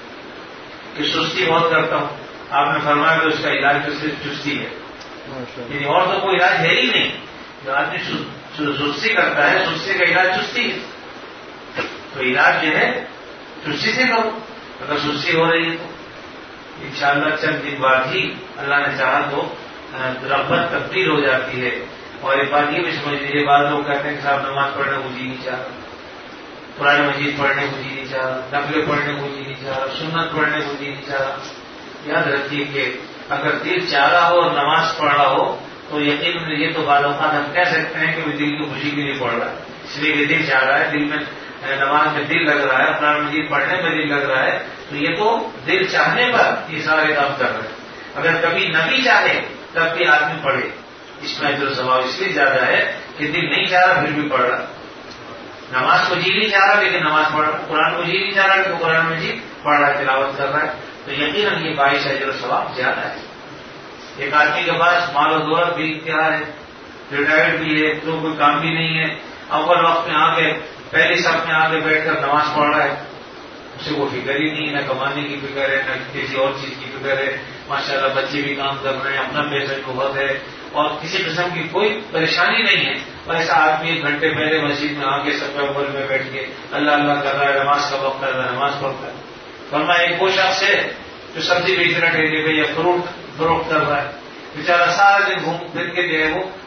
کہ سستی بہت کرتا ہوں, آپ نے فرمایا کہ اس کا علاج تو صرف چستی ہے, یعنی اور تو کوئی علاج ہے ہی نہیں. جو آدمی سستی کرتا ہے سستی کا علاج چستی ہے, تو علاج جو ہے چستی سے کرو. اگر سستی ہو رہی ہے تو انشاءاللہ چند دن بعد ہی اللہ نے چاہا تو رغبت تبدیل ہو جاتی ہے. اور ایک بات یہ بھی سمجھ لیجیے, بعض لوگ کہتے ہیں کہ صاحب نماز پڑھنے کو جی نہیں چاہتا, قرآن مجید پڑھنے کو جی نہیں چاہتا, نفل پڑھنے کو جی نہیں چاہتا, سنت پڑھنے کو جی نہیں چاہتا. یاد رکھیے کہ اگر دل چاہ رہا ہو اور نماز پڑھ رہا ہو تو یقیناً یہ تو بعض اوقات ہم کہہ سکتے ہیں کہ وہ دل کی خوشی کے لیے پڑھ رہا ہے, اس لیے کہ دل چاہ رہا ہے, دل میں نماز میں دل لگ رہا ہے, قرآن مجید پڑھنے میں دل لگ رہا ہے, تو یہ تو دل چاہنے پر یہ سارے کام کر رہے ہیں. اگر کبھی نہ بھی چاہے تب بھی آدمی پڑھے, اس میں جو ثواب اس لیے زیادہ ہے کہ دل نہیں چاہ رہا پھر بھی پڑھ رہا. نماز کو جی نہیں چاہ رہا لیکن نماز پڑھ رہا, قرآن کو جی نہیں چاہ رہا لیکن قرآن مجید پڑھ رہا ہے, تلاوت کر رہا ہے, تو یقیناً یہ باعث اجر و ثواب زیادہ ہے. ایک آدمی کے پاس مال و دولت بھی اختیار ہے, ریٹائرڈ بھی ہے, تو کوئی کام بھی نہیں ہے, اول وقت میں آگے پہلی صف میں آگے بیٹھ کر نماز پڑھ رہا ہے, اسے کوئی فکر ہی نہیں ہے, نہ کمانے کی فکر ہے نہ کسی اور چیز کی فکر ہے. ماشاءاللہ بچے بھی کام کر رہے ہیں, اپنا پیسہ بہت ہے اور کسی قسم کی کوئی پریشانی نہیں ہے. ایسا آدمی 1 گھنٹے پہلے مسجد میں آ کے صف اول میں بیٹھ کے اللہ اللہ کر رہا ہے, نماز کا وقت کر رہا ہے, نماز پڑھتا ہے. فرمایا ایک وہ شخص ہے جو سبزی بیچ رہا ٹھیکے پہ یا فروٹ فروخت کر رہا ہے, بیچارہ سارا دن گھوم پھر کے جو ہے وہ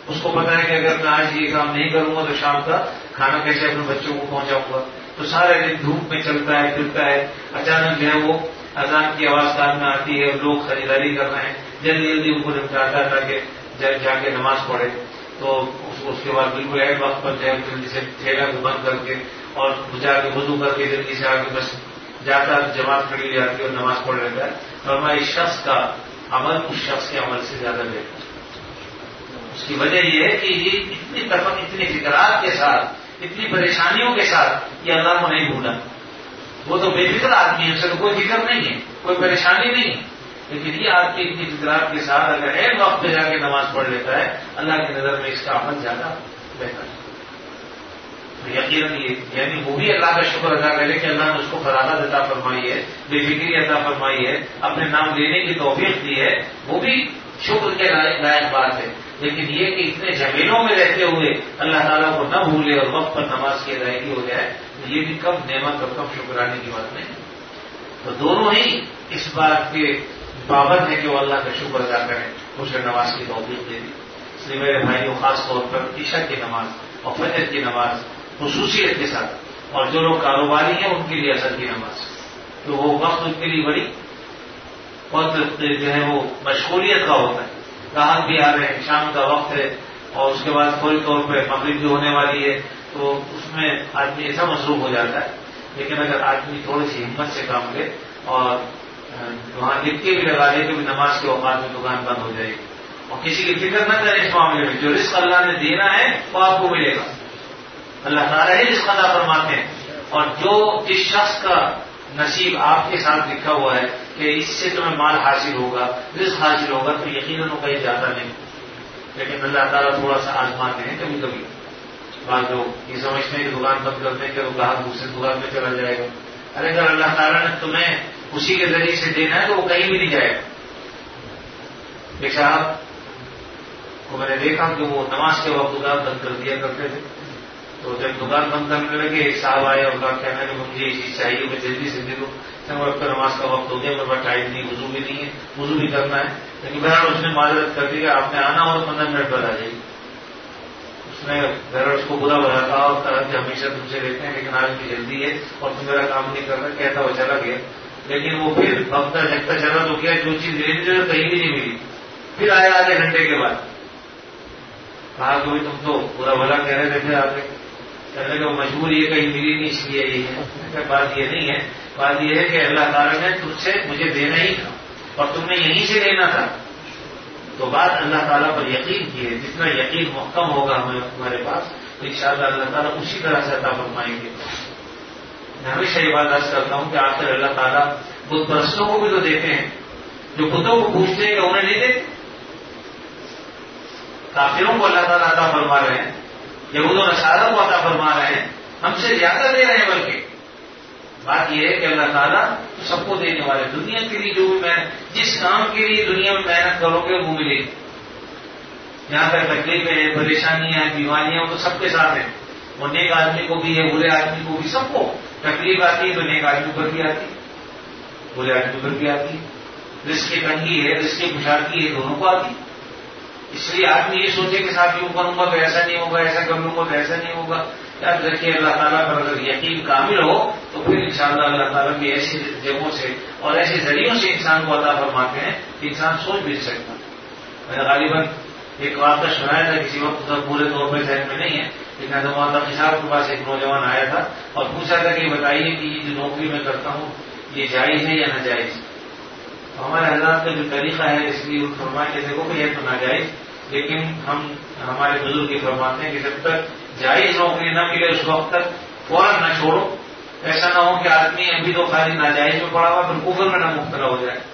اس کو پتا ہے کہ اگر میں آج یہ کام نہیں کروں گا تو شام کا کھانا کیسے اپنے بچوں کو پہنچاؤں گا. تو سارے دن دھوپ میں چلتا ہے پھرتا ہے. اچانک جو ہے وہ اذان کی آواز کان میں آتی ہے اور لوگ خریداری کر رہے ہیں, جلدی جلدی ان کو نپٹاتا ہے تاکہ جا کے نماز پڑھے. تو اس کے بعد بالکل ایک وقت پر جو ہے جلدی سے ٹھیلا کو بند کر کے اور جا کے وضو کر کے جلدی سے آ کے بس جاتا جماعت کھڑی ہو جاتی ہے اور نماز پڑھ لیتا ہے. فرمایا اس شخص کا عمل اس شخص کے عمل سے زیادہ بہتر. اس کی وجہ یہ ہے کہ یہ اتنی فکرات کے ساتھ, اتنی پریشانیوں کے ساتھ یہ اللہ کو نہیں بھولا. وہ تو بے فکر آدمی ہے, اسے تو کوئی فکر نہیں ہے, کوئی پریشانی نہیں ہے, لیکن یہ آپ کی اتنی فکرات کے ساتھ اگر ایک وقت پہ جا کے نماز پڑھ لیتا ہے, اللہ کی نظر میں اس کا عمل زیادہ بہتر ہے. یقیناً یہ یعنی وہ بھی اللہ کا شکر ادا کرے کہ اللہ نے اس کو فراغت عطا فرمائی ہے, بے فکری عطا فرمائی ہے, اپنے نام لینے کی توفیق دی ہے, وہ بھی شکر کے لائق بات ہے. لیکن یہ کہ اتنے جھمیلوں میں رہتے ہوئے اللہ تعالیٰ کو نہ بھولے اور وقت پر نماز کی ادائیگی ہو جائے, تو یہ بھی کم نعمت اور کم شکرانے کی بات نہیں. تو دونوں ہی اس بات کے پابند ہے کہ وہ اللہ کا شکر ادا کریں, اسے نماز کی توفیق دے دی. اس لیے میرے بھائیوں خاص طور پر عشاء کی نماز اور فجر کی نماز خصوصیت کے ساتھ, اور جو لوگ کاروباری ہیں ان کے لیے اثر کی نماز, تو وہ وقت ان کے لیے بڑی بہت جو ہے وہ مشغولیت کا ہوتا ہے. گاہک بھی آ رہے ہیں, شام کا وقت ہے اور اس کے بعد فوری طور پہ مغرب بھی ہونے والی ہے, تو اس میں آدمی ایسا مصروف ہو جاتا ہے. لیکن اگر آدمی تھوڑی سی ہمت سے کام لے اور وہاں لکھ کے بھی لگا دے کہ نماز کے اوقات میں دکان بند ہو جائے گی, اور کسی کی فکر نہ کرے اس معاملے میں, جو رزق اللہ نے دینا ہے وہ آپ کو ملے گا. اللہ تعالیٰ ہی رزق عطا فرماتے ہیں, اور جو جس شخص کا نصیب آپ کے ساتھ لکھا ہوا ہے کہ اس سے تمہیں مال حاصل ہوگا, رزق حاصل ہوگا, تو یقیناً وہ کہیں جاتا نہیں. لیکن اللہ تعالیٰ تھوڑا سا آزماتے ہیں کبھی کبھی. بعض لوگ یہ سمجھتے ہیں کہ دکان بند کرنے کے گاہک دوسری دکان میں چلا جائے گا. ارے اگر اللہ تعالیٰ نے تمہیں اسی کے ذریعے سے دینا ہے تو وہ کہیں بھی نہیں جائے گا. ایک صاحب کو میں نے دیکھا کہ وہ نماز کے وقت دکان بند کر دیا کرتے تھے. تو جب دکان بند کرنے لگے ایک صاحب آئے اور کہا کہنا کہ مجھے یہ چیز چاہیے, میں جلدی سے دے دوں. اب کا نماز کا وقت ہو گیا, میرے پاس ٹائم نہیں, وضو بھی نہیں ہے, وضو بھی کرنا ہے. لیکن بہرحال اس نے معذرت کر دی کہ آپ نے آنا اور 15 منٹ بعد آ جائیے. اس نے بہرحال اس کو برا بھلا کہا اور کہا کہ ہمیشہ تم سے لیتے ہیں لیکن آج بھی جلدی ہے اور تم میرا کام نہیں کر رہا, کہتا وہ چلا گیا. لیکن وہ پھر وقت جگتا چلا تو کیا جو چیز لے لی کہیں بھی نہیں ملی. پھر آیا آدھے گھنٹے کے بعد, کہا کہ تم تو برا بھلا کہہ رہے تھے, پھر آگے کہنے کا مجبور یہ کہیں ملی نہیں اس لیے یہ ہے. بات یہ نہیں ہے, بات یہ ہے کہ اللہ تعالیٰ نے تجھ سے مجھے دینا ہی تھا اور تم نے یہیں سے لینا تھا. تو بات اللہ تعالیٰ پر یقین کی ہے. جتنا یقین محکم ہوگا ہمارے پاس تو انشاءاللہ اللہ تعالیٰ اسی طرح سے عطا فرمائیں گے. میں ہمیشہ یہ بات عرض کرتا ہوں کہ آخر اللہ تعالیٰ بت پرستوں کو بھی تو دیتے ہیں, جو بتوں کو پوچھتے ہیں کہ انہیں نہیں دیتے. کافروں کو اللہ تعالیٰ عطا فرما رہے ہیں, یہود و نصارہ کو عطا فرما رہے ہیں, ہم سے زیادہ دے رہے ہیں. بلکہ بات یہ ہے کہ اللہ تعالیٰ سب کو دینے والے. دنیا کے لیے جو بھی محنت, جس کام کے لیے دنیا میں محنت کرو گے وہ ملے گی. یہاں پر تکلیفیں ہیں, پریشانیاں ہیں, بیماریاں تو سب کے ساتھ ہیں. اور نیک آدمی کو بھی ہے, برے آدمی کو بھی, سب کو تکلیف آتی ہے تو نیک آدمی پر بھی آتی ہے, برے آدمی پر بھی آتی ہے. رزق کی تنگی ہے, رزق کی خوشحالی ہے, دونوں کو آتی ہے. اس لیے آدمی یہ سوچے کہ صاحب یوں کروں گا تو ایسا نہیں ہوگا, ایسا کر لوں گا تو ایسا نہیں ہوگا. یاد رکھیے اللہ تعالیٰ پر اگر یقین کامل ہو تو پھر انشاءاللہ اللہ تعالیٰ کی ایسی جگہوں سے اور ایسے ذریعوں سے انسان کو عطا فرماتے ہیں کہ انسان سوچ بھی سکتا. میں نے غالباً ایک واقعہ سنایا تھا, کسی وقت پورے طور پر ذہن میں نہیں ہے, لیکن حضرت صاحب کے پاس ایک نوجوان آیا تھا اور پوچھا تھا کہ بتائیے کہ یہ جو نوکری میں کرتا ہوں یہ جائز ہے یا ناجائز. تو ہمارے حضرات کا جو طریقہ ہے اس لیے فرمایا کہ دیکھو کہ یہ تو ناجائز, لیکن ہم ہمارے بزرگ یہ فرماتے ہیں کہ جب تک جائز نوکری نہ ملے اس وقت تک فوراً نہ چھوڑو. ایسا نہ ہو کہ آدمی ابھی تو خالی ناجائز میں پڑا ہوا پھر کفر میں نہ مبتلا ہو جائے.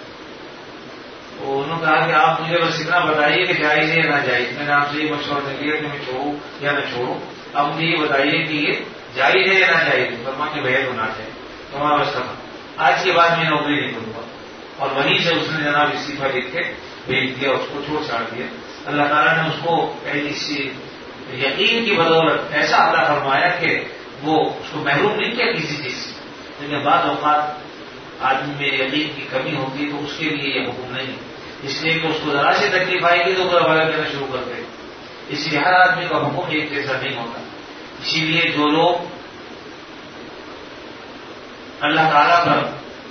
تو انہوں نے کہا کہ آپ مجھے بس اتنا بتائیے کہ جائز ہے یا ناجائز. میں نے آپ سے یہ مشورہ نہیں لیا کہ میں چھوڑوں یا نہ چھوڑوں, اب مجھے یہ بتائیے کہ یہ جائز ہے یا ناجائز ہے. فرما کے بھیا ہونا چاہیے تو ہمارا بس ختم, آج کے بعد میں نوکری نہیں کروں گا. اور وہیں سے اس نے جناب استعفیٰ لکھ کے بھیج دیا, اس کو چھوڑ چھاڑ دیا. اللہ تعالیٰ نے اس کو اسی یقین کی بدولت ایسا عطا فرمایا کہ وہ اس کو محروم نہیں کیا کسی چیز سے. لیکن بعض اوقات آدمی میں یقین کی کمی ہوتی ہے تو اس کے لیے یہ حکم نہیں, اس لیے کہ اس کو ذرا سے تکلیف آئے گی تو برا بھلا کہنا شروع کر دے. اس لیے ہر آدمی کا حکم ایک جیسا نہیں ہوتا. اسی لیے جو لوگ اللہ تعالیٰ پر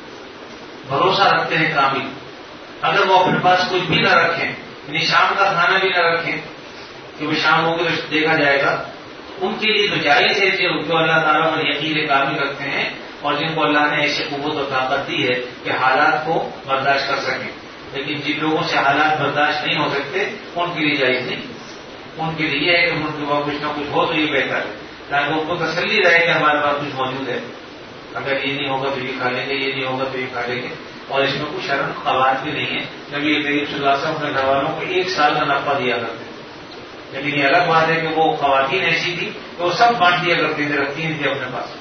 بھروسہ رکھتے ہیں کامل، اگر وہ اپنے پاس کچھ بھی نہ رکھیں، یعنی شام کا کھانا بھی نہ رکھیں کہ وہ شام ہو کے دیکھا جائے گا، ان کے لیے تو جائز ہے جو اللہ تعالیٰ پر یقین کامل رکھتے ہیں اور جن کو اللہ نے ایسی قوت اور طاقت دی ہے کہ حالات کو برداشت کر سکیں. لیکن جن لوگوں سے حالات برداشت نہیں ہو سکتے ان کے لیے جائز نہیں. ان کے لیے ہے کہ ان کے پاس کچھ نہ کچھ ہو تو یہ بہتر ہے، تاکہ ان کو تسلی رہے کہ ہمارے پاس کچھ موجود ہے. اگر یہ نہیں ہوگا تو یہ کھا لیں گے، یہ نہیں ہوگا تو یہ کھا لیں گے. اور اس میں کوئی شرم قوات بھی نہیں ہے. نبی کریم صلی اللہ علیہ وسلم اپنے گھر والوں کو 1 سال کا نفع دیا کرتے. لیکن یہ الگ بات ہے کہ وہ خواتین ایسی تھی کہ وہ سب بانٹ دیا کرتی تھے، رکھتی نہیں تھی اپنے پاس،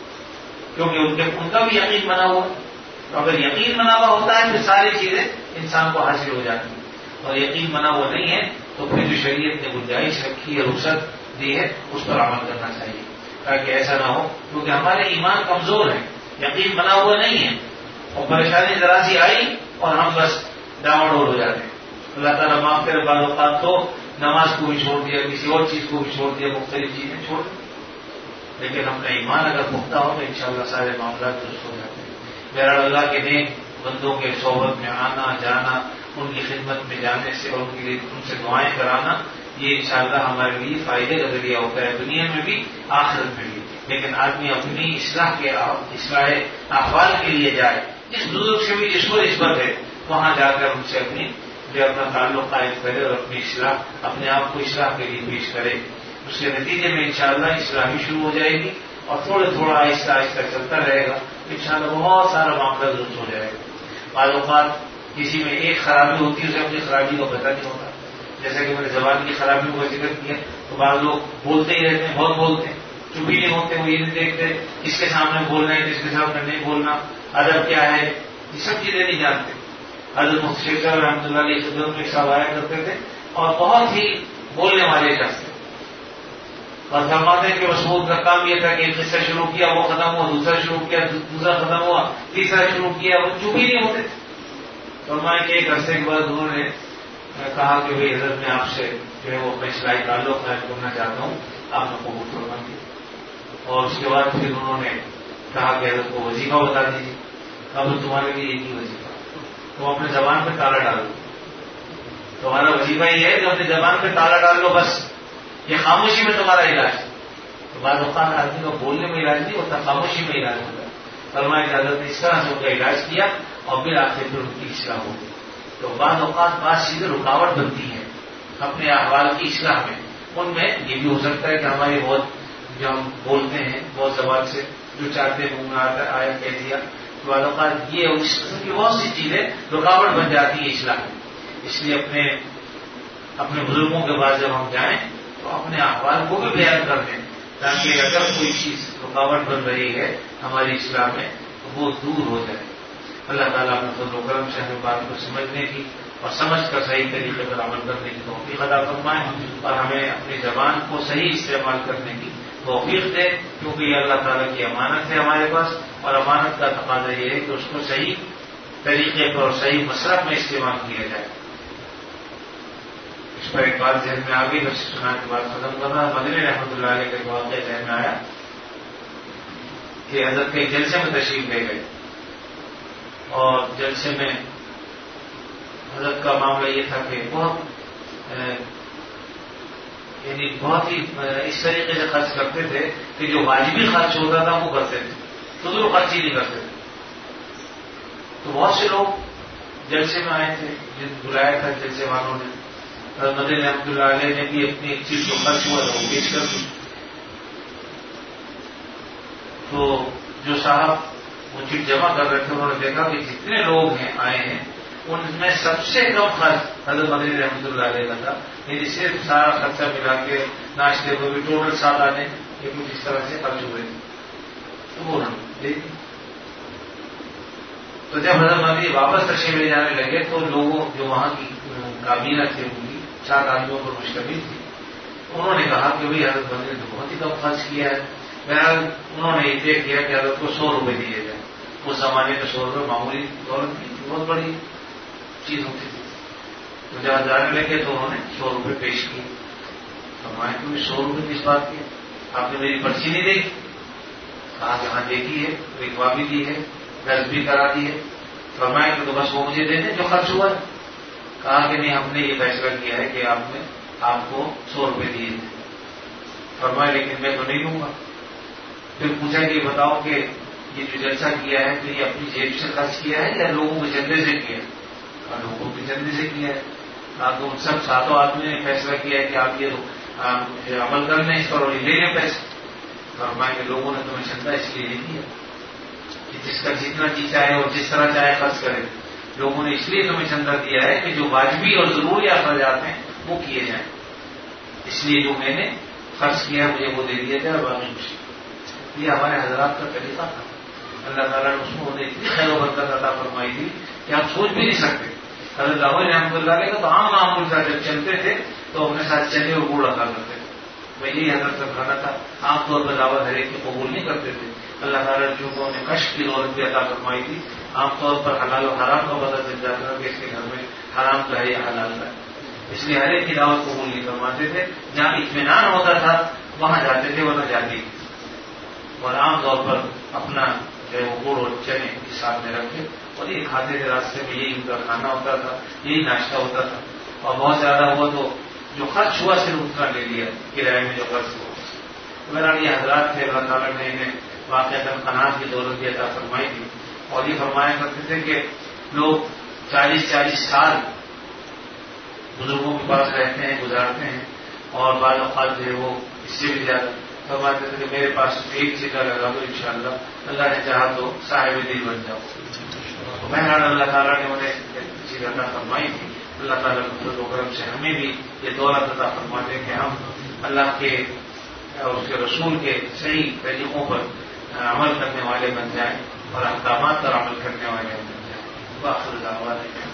کیونکہ ان کا بھی یقین بنا ہوا. تو اگر یقین بنا ہوا ہوتا ہے پھر ساری چیزیں انسان کو حاصل ہو جاتی ہیں. اور یقین بنا ہوا نہیں ہے تو پھر جو شریعت نے گنجائش رکھی ہے، رخصت دی ہے، اس پر عمل کرنا چاہیے تاکہ ایسا نہ ہو. کیونکہ ہمارے ایمان کمزور ہے، یقین بنا ہوا نہیں ہے، اور پریشانی ذرا سی آئی اور ہم بس ڈاواں ڈول ہو جاتے ہیں. اللہ تعالیٰ معاف کرے، بعض اوقات تو نماز کو بھی چھوڑ دیا، کسی اور چیز کو بھی چھوڑ دیا، مختلف چیزیں چھوڑ دی. لیکن اپنا ایمان اگر پختہ ہو تو انشاءاللہ سارے معاملات درست ہو جاتے ہیں. بہرحال اللہ کے نیک بندوں کے صحبت میں آنا جانا، ان کی خدمت میں جانے سے اور ان سے دعائیں کرانا، یہ انشاءاللہ ہمارے لیے فائدے کا ذریعہ ہوتا ہے، دنیا میں بھی آخرت میں بھی. لیکن آدمی اپنی اصلاح احوال کے لیے جائے، جس بزرگ سے بھی جس کو نسبت ہے وہاں جا کر ان سے اپنا تعلق قائم کرے اور اپنی اصلاح، اپنے آپ کو اصلاح کے لیے پیش کرے. اس کے نتیجے میں انشاءاللہ اصلاح بھی شروع ہو جائے گی اور تھوڑا آہستہ آہستہ چلتا رہے گا. انشاءاللہ بہت سارا معاملہ درست ہو جائے گا. بعض اوقات کسی میں ایک خرابی ہوتی ہے، اسے اپنی خرابی کا پتہ نہیں ہوتا. جیسا کہ میں نے زبان کی خرابیوں کا ذکر کیا تو بعض لوگ بولتے ہی رہتے ہیں، بہت بولتے ہیں، چپ ہی نہیں ہوتے. وہ یہ نہیں دیکھتے کس کے سامنے بولنا ہے، کس کے سامنے نہیں بولنا، ادب کیا ہے، یہ سب چیزیں نہیں جانتے. حضرت مفتی شیخ صاحب رحمۃ اللہ علیہ خدمت میں صاحب آیا کرتے تھے اور بہت ہی بولنے والے شخص تھے. اور فرماتے ہیں کہ مسعود کا کام یہ تھا کہ ایک قصہ شروع کیا، وہ ختم ہوا، دوسرا شروع کیا، دوسرا ختم ہوا، تیسرا شروع کیا، وہ چپ ہی نہیں ہوتے. فرمایا کہ ایک عرصے کے بعد انہوں نے کہا کہ بھائی حضرت میں آپ سے جو ہے وہ اپنا اصلاحی تعلق قائم کرنا چاہتا ہوں، آپ نے قبول فرمائیے. اور اس کے بعد پھر انہوں نے کہا کہ حضرت کو وظیفہ بتا دیجیے. اب تمہارے لیے ایک ہی وظیفہ، تم اپنے زبان پہ تالا ڈال دو. تمہارا وظیفہ یہ ہے کہ اپنی زبان پہ تالا ڈال دو، بس یہ خاموشی میں تمہارا علاج ہے. تو بعض اوقات آدمی کو بولنے میں علاج نہیں ہوتا، خاموشی میں علاج ہوتا ہے. فرمایا کہ حضرت نے اس طرح سے ان کا علاج کیا اور پھر آخر پھر ان کی اصلاح ہوگی. تو بعض اوقات بعض چیزیں رکاوٹ بنتی ہیں اپنے احوال کی اصلاح میں. ان میں یہ بھی ہو سکتا ہے کہ ہماری بہت جو ہم بولتے ہیں بہت زبان سے جو چاہتے ہیں منہ میں آتا ہے آیا کہہ دیا، تو بعض اوقات یہ اس قسم کی بہت سی چیزیں رکاوٹ بن جاتی ہیں اصلاح میں. اس لیے اپنے بزرگوں کے بعد جب ہم جائیں تو اپنے احوال کو بھی بیان کر دیں تاکہ اگر کوئی چیز رکاوٹ بن رہی ہے ہماری اصلاح میں تو وہ دور ہو جائے. اللہ تعالیٰ اپنے فضل و کرم سے ہمیں بات کو سمجھنے کی اور سمجھ کر صحیح طریقے پر عمل کرنے کی توفیق عطا فرمائے اور ہمیں اپنی زبان کو صحیح استعمال کرنے کی توفیق دے، کیونکہ یہ اللہ تعالیٰ کی امانت ہے ہمارے پاس، اور امانت کا تقاضا یہ ہے کہ اس کو صحیح طریقے پر اور صحیح مصرف میں استعمال کیا جائے. اس پر ایک بات ذہن میں آ گئی، بس سنا کے بعد ختم کرنا. مدنی رحمۃ اللہ علیہ کا ایک واقعہ ذہن میں آیا کہ حضرت کے جلسے میں تشریف لے گئے اور جلسے میں حضرت کا معاملہ یہ تھا کہ بہت ہی اس طریقے سے خرچ کرتے تھے کہ جو واجبی خرچ ہوتا تھا وہ کرتے تھے، فضول خرچ ہی نہیں کرتے تھے. تو بہت سے لوگ جلسے میں آئے تھے، جن بلایا تھا جلسے والوں نے. مدنی رحمۃ اللہ علیہ نے بھی اپنی ایک چیز جو خرچ ہوا تھا وہ پیش کر دی. تو جو صاحب وہ چیز جمع کر رہے تھے انہوں نے دیکھا کہ جتنے لوگ آئے ہیں ان میں سب سے کم خرچ حضرت مدنی رحمۃ اللہ علیہ کا تھا. یعنی صرف سارا خرچہ ملا کے ناشتے کو بھی ٹوٹل 7 آنے یہ کچھ اس طرح سے خرچ ہوئے. تو وہ تو جب حضرت مدنی واپس تشریف لے جانے لگے تو لوگوں جو وہاں کی کابینہ تھی ان کی 7 آدمیوں پر مشتمل تھی، انہوں نے کہا کہ بھائی حضرت مدنی نے بہت ہی کم خرچ کیا ہے. بہرحال انہوں نے یہ طے کیا کہ حضرت کو 100 روپے دیے جائیں. اس زمانے میں 100 روپے معمولی دولت کی بہت بڑی چیز ہوتی تھی. تو جب جانے لگے تو انہوں نے 100 روپے پیش کیے. فرمایا تم نے 100 روپئے کس بات کی؟ آپ نے میری پرچی نہیں دیکھی؟ کہا کہ ہاں دیکھی ہے، لکھوا بھی دی ہے، درج بھی کرا دی ہے۔ فرمایا کہ تو بس وہ مجھے دے دیں جو خرچ ہوا ہے۔ کہا کہ نہیں، ہم نے یہ فیصلہ کیا ہے کہ آپ کو 100 روپئے دیے تھے۔ فرمایا لیکن میں تو نہیں لوں گا۔ پھر پوچھا کہ بتاؤ کہ یہ جو جلسہ کیا ہے تو یہ اپنی جیب سے خرچ کیا ہے یا لوگوں کے چندے سے کیا ہے؟ کہا لوگوں کے چندے سے کیا ہے۔ کہا تو ان سب ساتوں آدمی نے فیصلہ کیا ہے کہ آپ یہ عمل کر لیں اس پر اور لے لیں پیسے۔ فرمایا کہ لوگوں نے تمہیں چندہ اس لیے نہیں دیا کہ جس کا جتنا جی چاہے اور جس طرح چاہے خرچ کرے۔ لوگوں نے اس لیے تمہیں چندہ دیا ہے کہ جو واجبی اور ضروری اخراجات ہیں وہ کیے جائیں، اس لیے جو میں نے خرچ کیا ہے مجھے وہ دے دیا جائے، باقی خوشی۔ یہ ہمارے حضرات کا طریقہ تھا۔ اللہ تعالیٰ نے اس کو اتنی خیر و برکت عطا فرمائی تھی کہ آپ سوچ بھی نہیں سکتے۔ حضرت لاہور رحمۃ اللہ علیہ کا تو عام معمول تھا، جب چلتے تھے تو اپنے ساتھ چنے اور گڑ رکھا کرتے تھے۔ میں یہی حضرت کا کھانا تھا۔ عام طور پر دعوت ہر ایک کو قبول نہیں کرتے تھے۔ اللہ تعالیٰ نے چونکہ انہیں کشف کی دولت بھی عطا فرمائی تھی، عام طور پر حلال و حرام کا پتہ چل جاتا تھا کہ اس کے گھر میں حرام کا ہے یا حلال کا ہے، اس لیے ہر ایک کی دعوت قبول نہیں فرماتے تھے۔ جہاں اطمینان ہوتا تھا وہاں جاتے تھے ورنہ جاتے تھے، اور عام طور پر اپنا جو ہے وہ گڑ اور چنے کے ساتھ میں رکھتے اور یہ کھاتے تھے۔ راستے میں یہی ان کا کھانا ہوتا تھا، یہی ناشتہ ہوتا تھا، اور بہت زیادہ ہوا تو جو خرچ ہوا صرف اتنا لے لیا، کرائے میں جو خرچ ہوا۔ میرا یہ حضرات تھے، اللہ تعالیٰ نے انہیں واقعہ قناعت کی دولت بھی عطا فرمائی تھی، اور یہ فرمایا کرتے تھے کہ لوگ 40 سال بزرگوں کے پاس رہتے ہیں، گزارتے ہیں، اور بعض اوقات جو ہے وہ اس سے بھی زیادہ فرماتے تھے کہ میرے پاس ایک چیزا لگا تو انشاءاللہ اللہ نے چاہا تو صاحب دل بن جاؤ۔ بہرحال اللہ تعالیٰ نے انہیں چیز عطا فرمائی تھی۔ اللہ تعالیٰ کے فضل و کرم سے ہمیں بھی یہ دولت عطا فرماتے ہیں کہ ہم اللہ کے اور اس کے رسول کے صحیح طریقوں پر عمل کرنے والے بن جائیں اور احکامات پر عمل کرنے والے بن جائیں۔